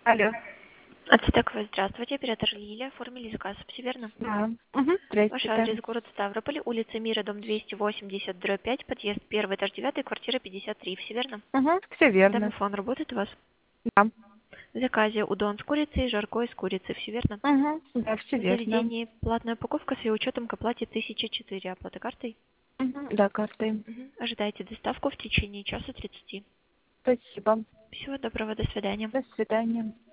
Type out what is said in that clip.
Алло. Ацтековая, здравствуйте. Оператор Лилия. Оформили заказ. Все верно? Да. Угу. Ваш Здравствуйте. адрес город Ставрополь, улица Мира, дом 280, дробь 5, подъезд 1, этаж 9, квартира 53. Все верно? Угу. Все верно. Домофон работает у вас? Да. В заказе удон с курицей, жаркое из курицы. Все верно? Угу. Да, все В верно. заведении платная упаковка с ее учетом к оплате 1004. Оплата картой? Угу. Да, картой. Мгм. Ожидайте доставку в течение часа 30. Спасибо. Всего доброго, до свидания. До свидания.